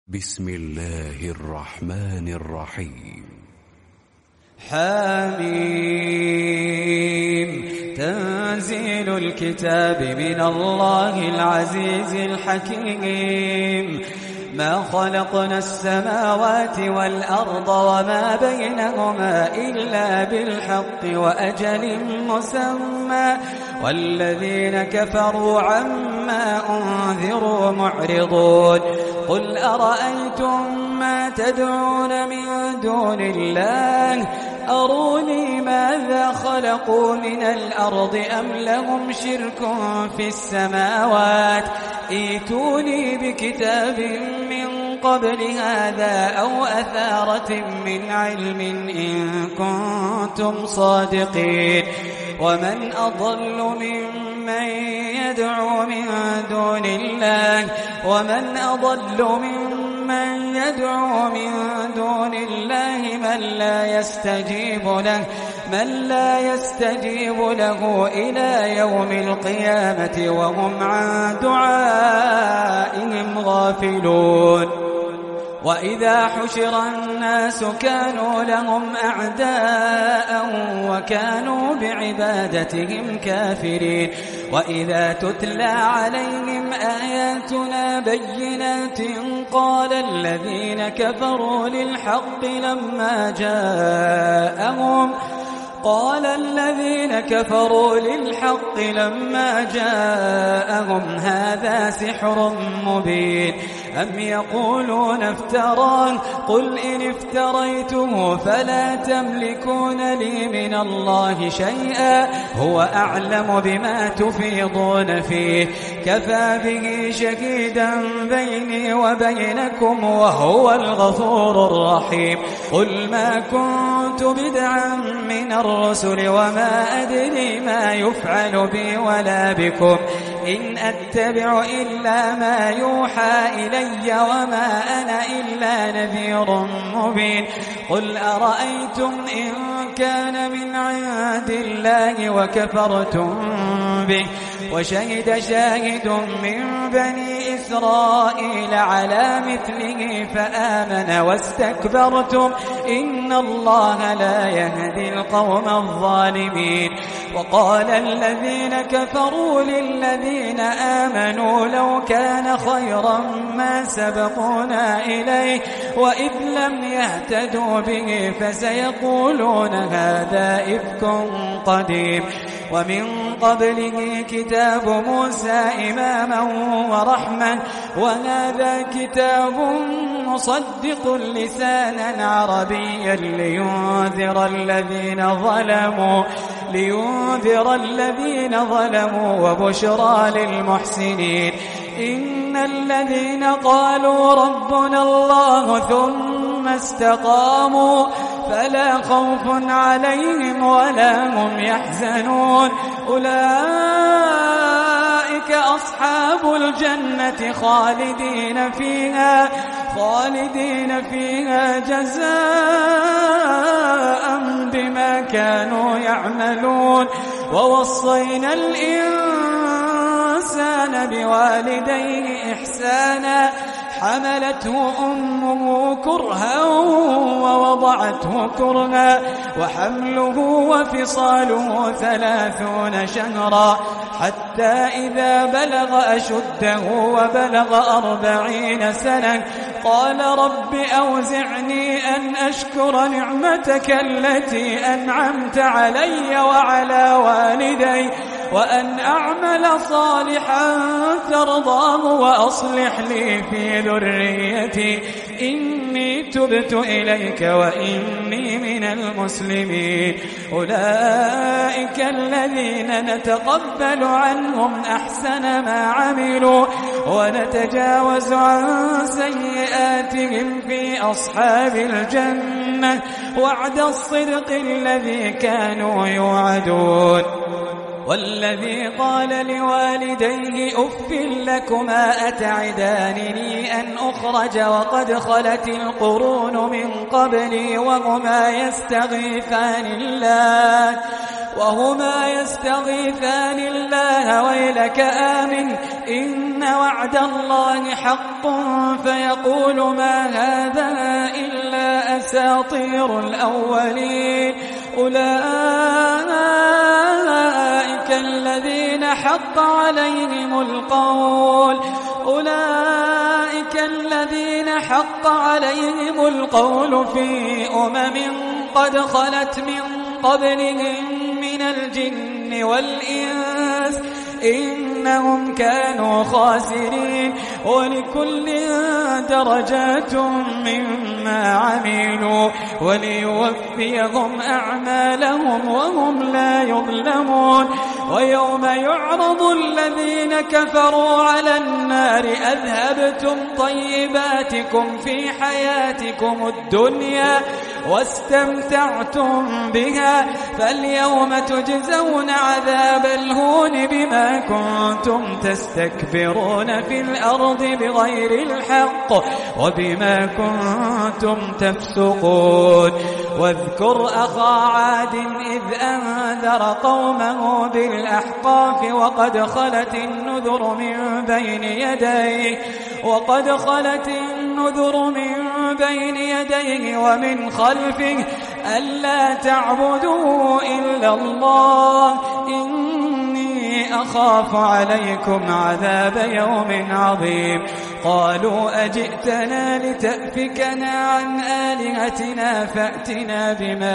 بسم الله الرحمن الرحيم. حميم. تنزيل الكتاب من الله العزيز الحكيم. ما خلقنا السماوات والأرض وما بينهما إلا بالحق وأجل مسمى، والذين كفروا عما أنذروا معرضون. قل أرأيتم ما تدعون من دون الله أروني ماذا خلقوا من الأرض أم لهم شرك في السماوات ائتوني بكتاب من قبل هذا أو أثارة من علم إن كنتم صادقين. ومن أضل ممن يدعو من دون الله من لا يستجيب له إلى يوم القيامة وهم عن دعائهم غافلون. وإذا حشر الناس كانوا لهم أعداء وكانوا بعبادتهم كافرين. وإذا تتلى عليهم آياتنا بينات قال الذين كفروا للحق لما جاءهم هذا سحر مبين. أم يقولون افتراه قل إن افتريته فلا تملكون لي من الله شيئا هو أعلم بما تفيضون فيه كفى به شهيدا بيني وبينكم وهو الغفور الرحيم. قل ما كنت بدعا من الرسل وما أدري ما يفعل بي ولا بكم إن أتبع إلا ما يوحى إلي وما أنا إلا نذير مبين. قل أرأيتم إن كان من عند الله وكفرتم به وشهد شاهد من بني إسرائيل على مثله فآمن واستكبرتم إن الله لا يهدي القوم الظالمين. وقال الذين كفروا للذين آمنوا لو كان خيرا ما سبقونا إليه وإذ لم يهتدوا به فسيقولون هذا إفك قديم. ومن قبله كتاب موسى إماما ورحمة وهذا كتاب مصدق لسانا عربيا لينذر الذين ظلموا وبشرى للمحسنين. إن الذين قالوا ربنا الله ثم استقاموا فلا خوف عليهم ولا هم يحزنون أولئك أصحاب الجنة خالدين فيها جزاء بما كانوا يعملون. ووصينا الإنسان بوالديه إحسانا حملته أمه كرها ووضعته كرها وحمله وفصاله 30 شهرا حتى إذا بلغ أشده وبلغ 40 سنة قال رب أوزعني أن أشكر نعمتك التي أنعمت علي وعلى والدي وأن أعمل صالحا ترضاه وأصلح لي في ذريتي إني تبت إليك وإني من المسلمين. أولئك الذين نتقبل عنهم أحسن ما عملوا ونتجاوز عن سيئاتهم في أصحاب الجنة وعد الصدق الذي كانوا يوعدون. والذي قال لوالديه أف لكما أتعدانني أن أخرج وقد خلت القرون من قبلي وهما يستغيثان الله وهما يستغيثان الله ويلك آمن إن وعد الله حق فيقول ما هذا إلا أساطير الأولين أولئك الذين حق عليهم القول في قد خلت من قبلهم من الجن والإنس إنهم كانوا خاسرين ولكل درجات مما عملوا وليوفيهم أعمالهم وهم لا يظلمون ويوم يعرض الذين كفروا على النار أذهبتم طيباتكم في حياتكم الدنيا واستمتعتم بها فاليوم تجزون عذاب الهون بما كنتم تستكبرون في الأرض بغير الحق وبما كنتم تفسقون واذكر أخا عاد إذ أنذر قومه بالأحقاف وقد خلت النذر من بين يديه ومن خلفه ألا تعبدوا إلا الله إني أخاف عليكم عذاب يوم عظيم قالوا أجئتنا لتأفكنا عن آلهتنا فأتنا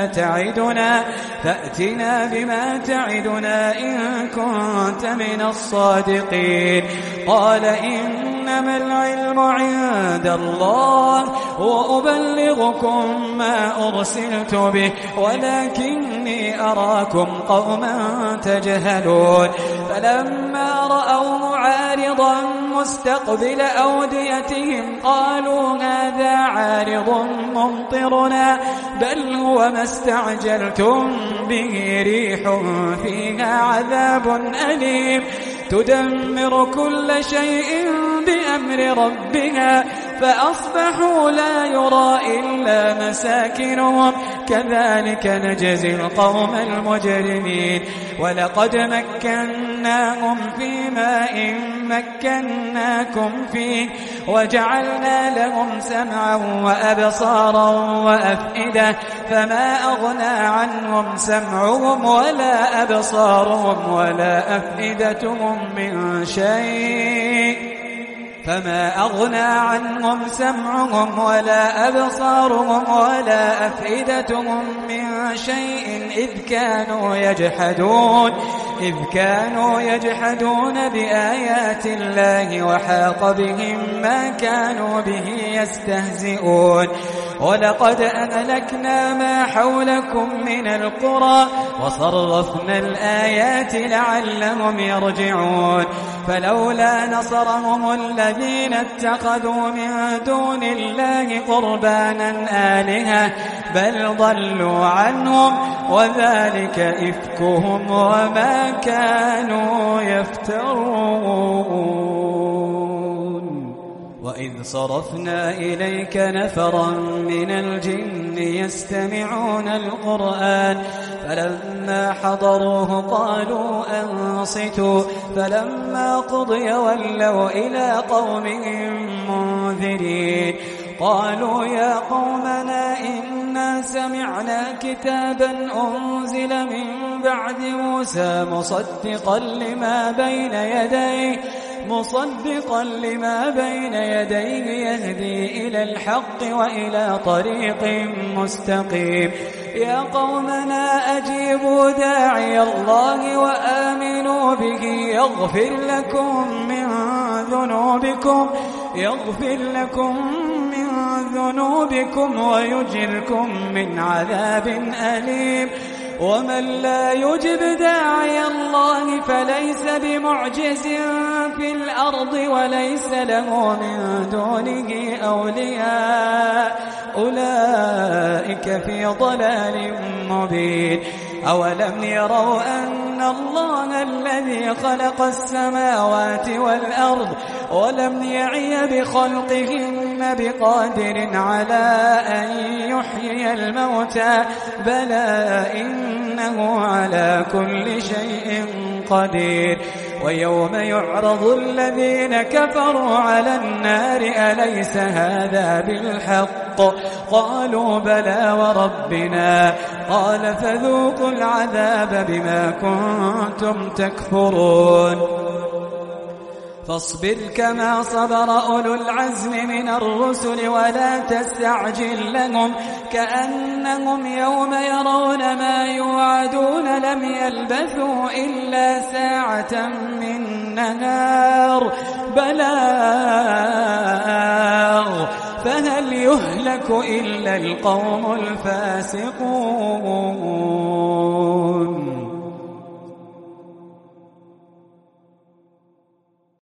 بما تعدنا إن كنت من الصادقين قال إنما العلم عند الله وأبلغكم ما أرسلت به ولكني أراكم قوما تجهلون فلما رأوا عارضا مستقبل أوديتهم قالوا هذا عارض ممطرنا بل هو ما استعجلتم به ريح فيها عذاب أليم تدمر كل شيء بأمر ربها فأصبحوا لا يرى إلا مساكنهم كذلك نجزي القوم المجرمين ولقد مكناهم في ماء مكناكم فيه وجعلنا لهم سمعا وأبصارا وأفئدة فما أغنى عنهم سمعهم ولا أبصارهم ولا أفئدتهم من شيء إذ كانوا يجحدون بآيات الله وحاق بهم ما كانوا به يستهزئون ولقد أهلكنا ما حولكم من القرى وصرفنا الآيات لعلهم يرجعون فلولا نصرهم الذين اتخذوا من دون الله قربانا آلهة بل ضلوا عنهم وذلك إفكهم وما كانوا يفترون وإذ صرفنا إليك نفرا من الجن يستمعون القرآن فلما حضروه قالوا أنصتوا فلما قضي ولوا إلى قومهم منذرين قالوا يا قومنا إنا سمعنا كتابا أنزل من بعد موسى مصدقا لما بين يديه يهدي إلى الحق وإلى طريق مستقيم يا قومنا أجيبوا داعي الله وآمنوا به يغفر لكم من ذنوبكم ويجركم من عذاب أليم ومن لا يجب داعي الله فليس بمعجز في الأرض وليس له من دونه أولياء أولئك في ضلال مبين أولم يروا أن الله الذي خلق السماوات والأرض ولم يعي بخلقهن بقادر على أن يحيي الموتى بلى إنه على كل شيء قدير ويوم يعرض الذين كفروا على النار أليس هذا بالحق قالوا بلى وربنا قال فذوقوا العذاب بما كنتم تكفرون فاصبر كما صبر أولو العزم من الرسل ولا تستعجل لهم كأنهم يوم يرون ما يوعدون لم يلبثوا إلا ساعة من نهار بلاغ فهل يهلك إلا القوم الفاسقون